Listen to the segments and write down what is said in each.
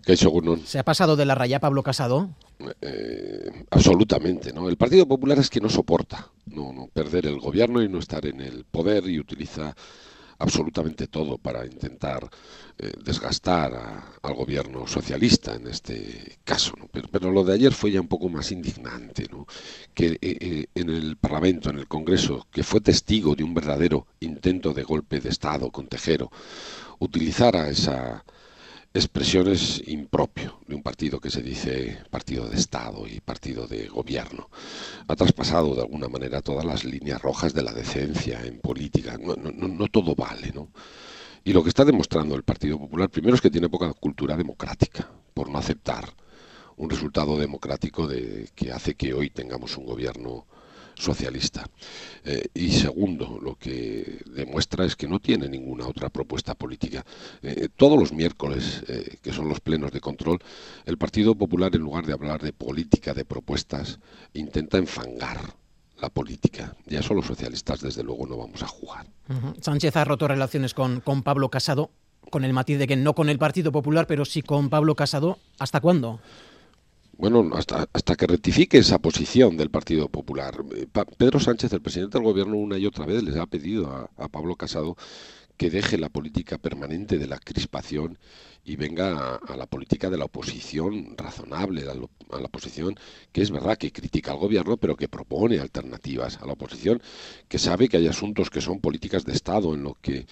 Kaixo Egunon. ¿Se ha pasado de la raya Pablo Casado? Absolutamente, ¿no? El Partido Popular es que no soporta no perder el gobierno y no estar en el poder y utiliza absolutamente todo para intentar desgastar al gobierno socialista en este caso, ¿no? Pero lo de ayer fue ya un poco más indignante, ¿no? Que en el Parlamento, en el Congreso, que fue testigo de un verdadero intento de golpe de Estado con Tejero, utilizara esa expresión es impropio de un partido que se dice partido de Estado y partido de gobierno. Ha traspasado de alguna manera todas las líneas rojas de la decencia en política. No todo vale, ¿no? Y lo que está demostrando el Partido Popular, primero, es que tiene poca cultura democrática, por no aceptar un resultado democrático que hace que hoy tengamos un gobierno socialista. Y segundo, lo que demuestra es que no tiene ninguna otra propuesta política. Todos los miércoles, que son los plenos de control, el Partido Popular, en lugar de hablar de política, de propuestas, intenta enfangar la política. Y a eso los socialistas, desde luego, no vamos a jugar. Sánchez ha roto relaciones con Pablo Casado, con el matiz de que no con el Partido Popular, pero sí con Pablo Casado. ¿Hasta cuándo? Bueno, hasta que rectifique esa posición del Partido Popular. Pedro Sánchez, el presidente del gobierno, una y otra vez les ha pedido a Pablo Casado que deje la política permanente de la crispación y venga a la política de la oposición razonable, a la oposición que es verdad que critica al gobierno, pero que propone alternativas, a la oposición que sabe que hay asuntos que son políticas de Estado en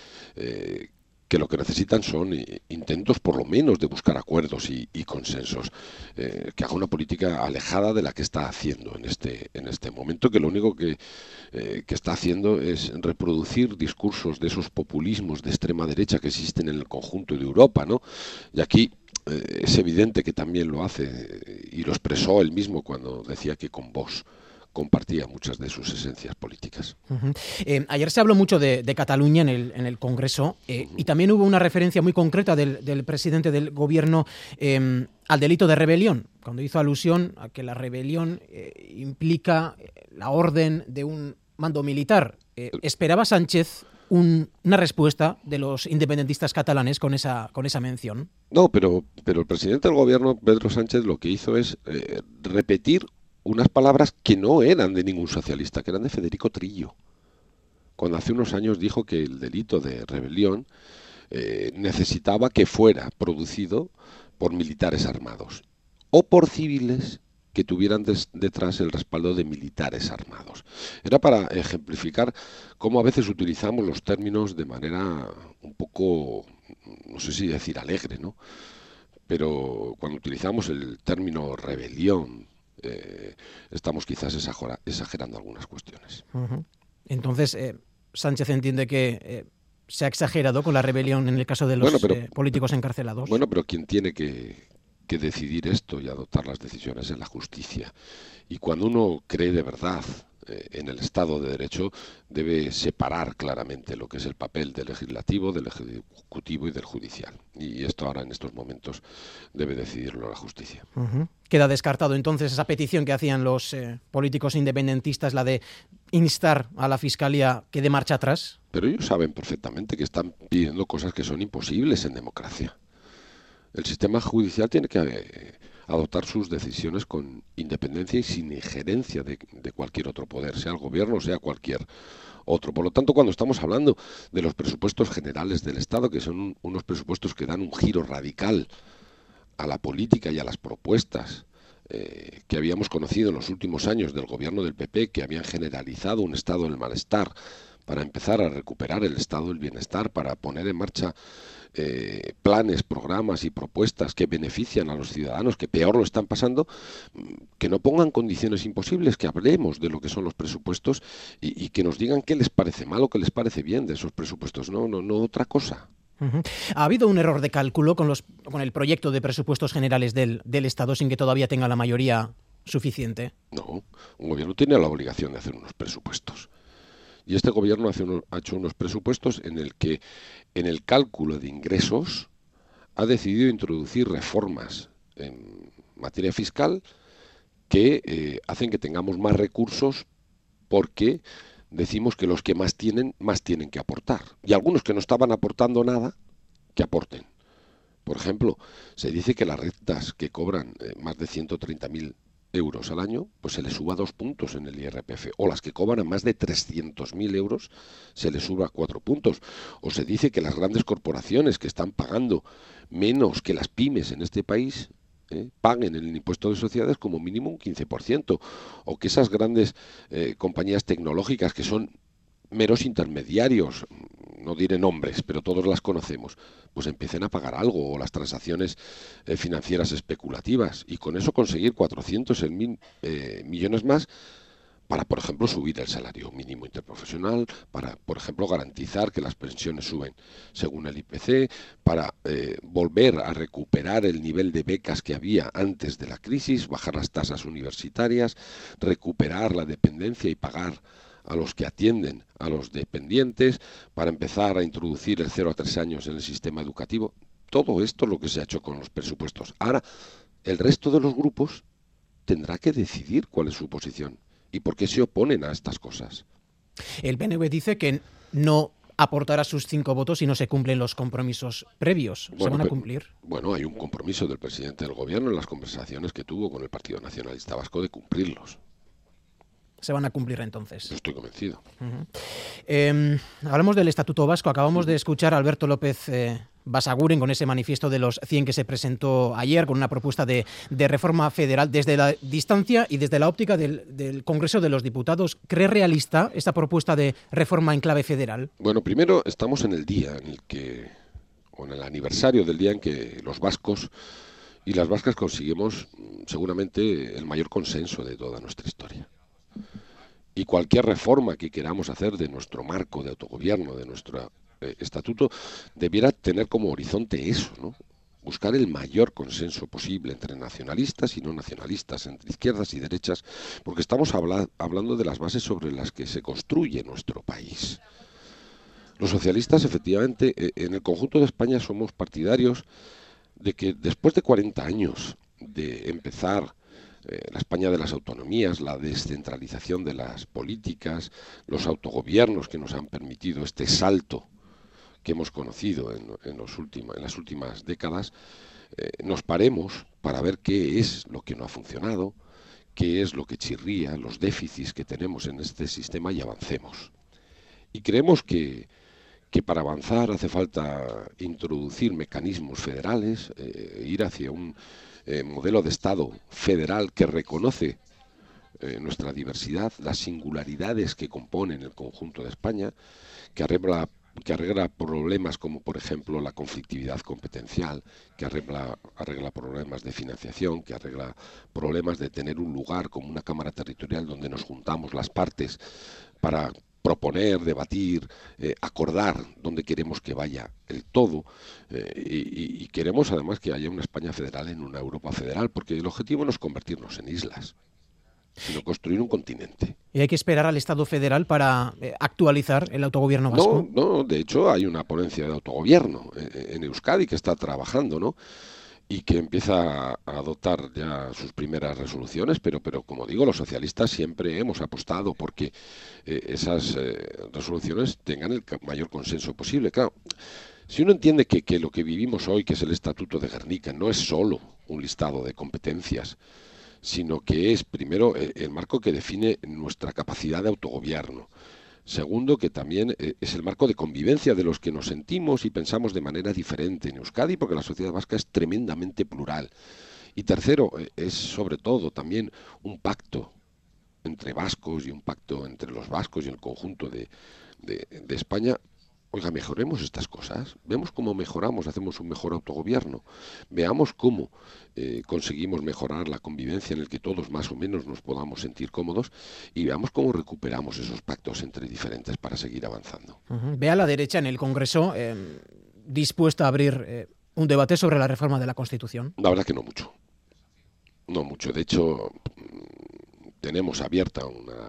que lo que necesitan son intentos por lo menos de buscar acuerdos y consensos, que haga una política alejada de la que está haciendo en este momento, que lo único que está haciendo es reproducir discursos de esos populismos de extrema derecha que existen en el conjunto de Europa, ¿no? Y aquí es evidente que también lo hace, y lo expresó él mismo cuando decía que con Vox compartía muchas de sus esencias políticas. Ayer se habló mucho de Cataluña en el Congreso, y también hubo una referencia muy concreta del presidente del gobierno al delito de rebelión, cuando hizo alusión a que la rebelión implica la orden de un mando militar. ¿Esperaba Sánchez una respuesta de los independentistas catalanes con esa mención? No, pero el presidente del gobierno, Pedro Sánchez, lo que hizo es repetir unas palabras que no eran de ningún socialista, que eran de Federico Trillo, cuando hace unos años dijo que el delito de rebelión necesitaba que fuera producido por militares armados o por civiles que tuvieran detrás el respaldo de militares armados. Era para ejemplificar cómo a veces utilizamos los términos de manera un poco, no sé si decir alegre, ¿no? Pero cuando utilizamos el término rebelión, estamos quizás exagerando algunas cuestiones. Entonces, Sánchez entiende que se ha exagerado con la rebelión en el caso de los políticos encarcelados. Bueno, pero quien tiene que decidir esto y adoptar las decisiones es la justicia. Y cuando uno cree de verdad en el Estado de Derecho, debe separar claramente lo que es el papel del legislativo, del ejecutivo y del judicial. Y esto ahora, en estos momentos, debe decidirlo la justicia. Queda descartado entonces esa petición que hacían los políticos independentistas, la de instar a la Fiscalía que dé marcha atrás. Pero ellos saben perfectamente que están pidiendo cosas que son imposibles en democracia. El sistema judicial tiene que adoptar sus decisiones con independencia y sin injerencia de cualquier otro poder, sea el gobierno o sea cualquier otro. Por lo tanto, cuando estamos hablando de los presupuestos generales del Estado, que son unos presupuestos que dan un giro radical a la política y a las propuestas que habíamos conocido en los últimos años del gobierno del PP, que habían generalizado un estado del malestar para empezar a recuperar el estado del bienestar, para poner en marcha planes, programas y propuestas que benefician a los ciudadanos que peor lo están pasando, que no pongan condiciones imposibles, que hablemos de lo que son los presupuestos y que nos digan qué les parece mal o qué les parece bien de esos presupuestos, no otra cosa. ¿Ha habido un error de cálculo con el proyecto de presupuestos generales del Estado sin que todavía tenga la mayoría suficiente? No, un gobierno tiene la obligación de hacer unos presupuestos. Y este gobierno ha hecho unos presupuestos en el que, en el cálculo de ingresos, ha decidido introducir reformas en materia fiscal que hacen que tengamos más recursos, porque decimos que los que más tienen que aportar. Y algunos que no estaban aportando nada, que aporten. Por ejemplo, se dice que las rentas que cobran más de 130.000 euros al año, pues se les suba 2 puntos en el IRPF, o las que cobran más de 300.000 euros se les suba 4 puntos, o se dice que las grandes corporaciones que están pagando menos que las pymes en este país, paguen el impuesto de sociedades como mínimo un 15%, o que esas grandes compañías tecnológicas que son meros intermediarios, no diré nombres, pero todos las conocemos, pues empiecen a pagar algo, o las transacciones financieras especulativas, y con eso conseguir 400.000 millones más para, por ejemplo, subir el salario mínimo interprofesional, para, por ejemplo, garantizar que las pensiones suben según el IPC, para volver a recuperar el nivel de becas que había antes de la crisis, bajar las tasas universitarias, recuperar la dependencia y pagar a los que atienden a los dependientes, para empezar a introducir el 0 a 3 años en el sistema educativo. Todo esto es lo que se ha hecho con los presupuestos. Ahora, el resto de los grupos tendrá que decidir cuál es su posición y por qué se oponen a estas cosas. El PNV dice que no aportará sus 5 votos si no se cumplen los compromisos previos. ¿Se van a cumplir? Bueno, hay un compromiso del presidente del gobierno en las conversaciones que tuvo con el Partido Nacionalista Vasco de cumplirlos. Se van a cumplir entonces. Yo estoy convencido. Hablamos del Estatuto Vasco. Acabamos de escuchar a Alberto López Basaguren con ese manifiesto de los 100 que se presentó ayer, con una propuesta de reforma federal desde la distancia y desde la óptica del Congreso de los Diputados. ¿Cree realista esta propuesta de reforma en clave federal? Bueno, primero estamos en el día en el que, o en el aniversario del día en que los vascos y las vascas conseguimos seguramente el mayor consenso de toda nuestra historia. Y cualquier reforma que queramos hacer de nuestro marco de autogobierno, de nuestro estatuto, debiera tener como horizonte eso, ¿no? Buscar el mayor consenso posible entre nacionalistas y no nacionalistas, entre izquierdas y derechas, porque estamos hablando de las bases sobre las que se construye nuestro país. Los socialistas, efectivamente, en el conjunto de España somos partidarios de que después de 40 años de empezar la España de las autonomías, la descentralización de las políticas, los autogobiernos que nos han permitido este salto que hemos conocido en las últimas décadas, nos paremos para ver qué es lo que no ha funcionado, qué es lo que chirría, los déficits que tenemos en este sistema y avancemos. Y creemos que para avanzar hace falta introducir mecanismos federales, ir hacia un modelo de Estado federal que reconoce nuestra diversidad, las singularidades que componen el conjunto de España, que arregla problemas como, por ejemplo, la conflictividad competencial, que arregla problemas de financiación, que arregla problemas de tener un lugar como una Cámara Territorial donde nos juntamos las partes para proponer, debatir, acordar dónde queremos que vaya el todo, y queremos además que haya una España federal en una Europa federal, porque el objetivo no es convertirnos en islas, sino construir un continente. ¿Y hay que esperar al Estado federal para actualizar el autogobierno vasco? No, de hecho hay una ponencia de autogobierno en Euskadi que está trabajando, ¿no? Y que empieza a adoptar ya sus primeras resoluciones, pero como digo, los socialistas siempre hemos apostado porque esas resoluciones tengan el mayor consenso posible. Claro, si uno entiende que lo que vivimos hoy, que es el Estatuto de Gernika, no es solo un listado de competencias, sino que es, primero, el marco que define nuestra capacidad de autogobierno. Segundo, que también es el marco de convivencia de los que nos sentimos y pensamos de manera diferente en Euskadi, porque la sociedad vasca es tremendamente plural. Y tercero, es sobre todo también un pacto entre vascos y un pacto entre los vascos y el conjunto de España. Oiga, mejoremos estas cosas, vemos cómo mejoramos, hacemos un mejor autogobierno, veamos cómo conseguimos mejorar la convivencia en el que todos más o menos nos podamos sentir cómodos y veamos cómo recuperamos esos pactos entre diferentes para seguir avanzando. Ve a la derecha en el Congreso dispuesta a abrir un debate sobre la reforma de la Constitución. La verdad que no mucho. No mucho. De hecho, tenemos abierta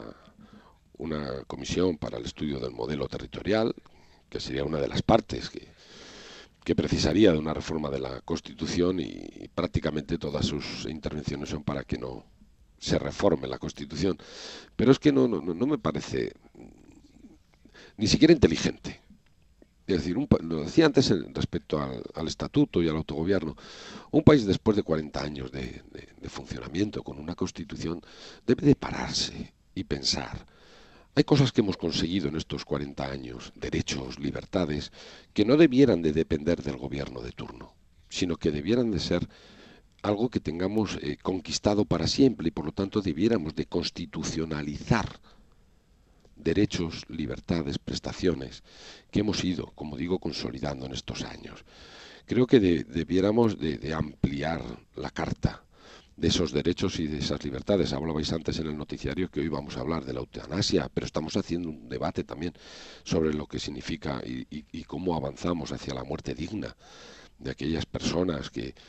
una comisión para el estudio del modelo territorial, que sería una de las partes que precisaría de una reforma de la Constitución, y prácticamente todas sus intervenciones son para que no se reforme la Constitución. Pero es que no me parece ni siquiera inteligente Es decir, lo decía antes respecto al estatuto y al autogobierno, un país después de 40 años de funcionamiento con una constitución debe de pararse y pensar. Hay cosas que hemos conseguido en estos 40 años, derechos, libertades, que no debieran de depender del gobierno de turno, sino que debieran de ser algo que tengamos conquistado para siempre y por lo tanto debiéramos de constitucionalizar derechos, libertades, prestaciones que hemos ido, como digo, consolidando en estos años. Creo que debiéramos de ampliar la carta de esos derechos y de esas libertades. Hablabais antes en el noticiario que hoy vamos a hablar de la eutanasia, pero estamos haciendo un debate también sobre lo que significa y cómo avanzamos hacia la muerte digna de aquellas personas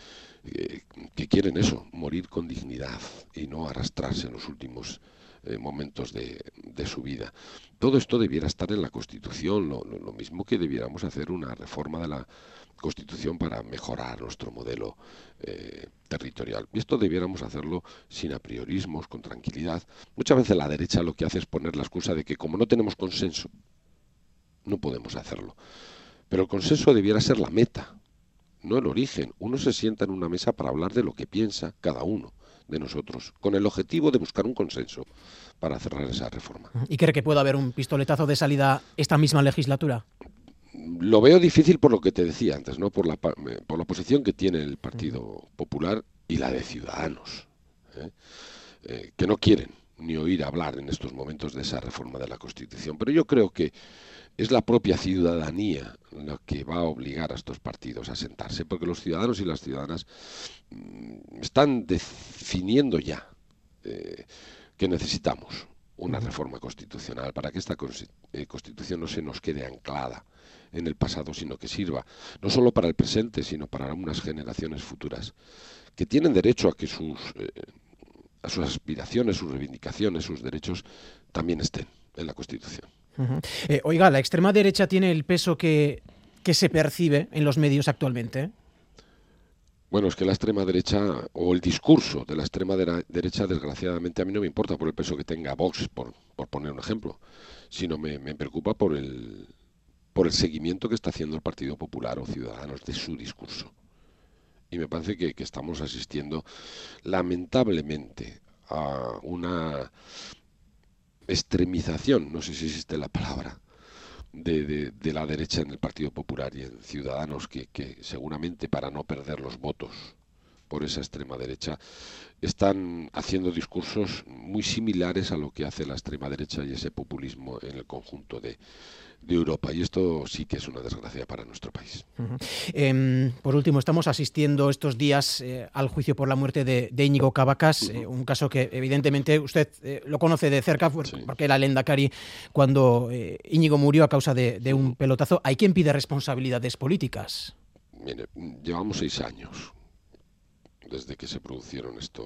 que quieren eso, morir con dignidad y no arrastrarse en los últimos momentos de su vida. Todo esto debiera estar en la Constitución, lo mismo que debiéramos hacer una reforma de la Constitución para mejorar nuestro modelo territorial. Y esto debiéramos hacerlo sin apriorismos, con tranquilidad. Muchas veces la derecha lo que hace es poner la excusa de que como no tenemos consenso, no podemos hacerlo. Pero el consenso debiera ser la meta, no el origen. Uno se sienta en una mesa para hablar de lo que piensa cada uno de nosotros, con el objetivo de buscar un consenso para cerrar esa reforma. ¿Y cree que puede haber un pistoletazo de salida esta misma legislatura? Lo veo difícil por lo que te decía antes, ¿no? Por la posición que tiene el Partido Popular y la de Ciudadanos, que no quieren ni oír hablar en estos momentos de esa reforma de la Constitución. Pero yo creo que es la propia ciudadanía la que va a obligar a estos partidos a sentarse, porque los ciudadanos y las ciudadanas están definiendo ya que necesitamos una reforma constitucional para que esta Constitución no se nos quede anclada en el pasado, sino que sirva no solo para el presente, sino para unas generaciones futuras que tienen derecho a que sus aspiraciones, sus reivindicaciones, sus derechos también estén en la Constitución. Oiga, ¿la extrema derecha tiene el peso que se percibe en los medios actualmente? Bueno, es que la extrema derecha, o el discurso de la extrema derecha, desgraciadamente a mí no me importa por el peso que tenga Vox, por poner un ejemplo, sino me preocupa por el seguimiento que está haciendo el Partido Popular o Ciudadanos de su discurso. Y me parece que estamos asistiendo lamentablemente a una extremización, no sé si existe la palabra, de la derecha en el Partido Popular y en Ciudadanos, que seguramente para no perder los votos por esa extrema derecha están haciendo discursos muy similares a lo que hace la extrema derecha y ese populismo en el conjunto de Europa, y esto sí que es una desgracia para nuestro país. Por último, estamos asistiendo estos días al juicio por la muerte de Íñigo Cabacas, un caso que evidentemente usted lo conoce de cerca porque era el lehendakari cuando Íñigo murió a causa de un pelotazo. ¿Hay quien pide responsabilidades políticas? Mire, llevamos 6 años desde que se produjeron estos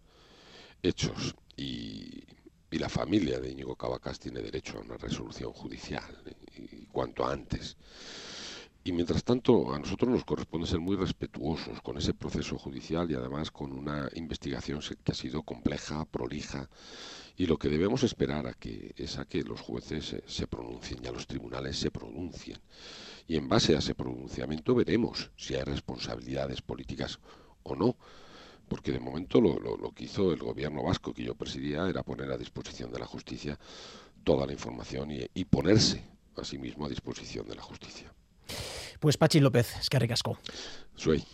hechos y la familia de Íñigo Cabacas tiene derecho a una resolución judicial y cuanto antes. Y mientras tanto, a nosotros nos corresponde ser muy respetuosos con ese proceso judicial y además con una investigación que ha sido compleja, prolija, y lo que debemos esperar es a que los jueces se pronuncien y a los tribunales se pronuncien. Y en base a ese pronunciamiento veremos si hay responsabilidades políticas o no. Porque de momento lo que hizo el gobierno vasco que yo presidía era poner a disposición de la justicia toda la información y ponerse a sí mismo a disposición de la justicia. Pues Patxi López, eskerrik asko. Zuei.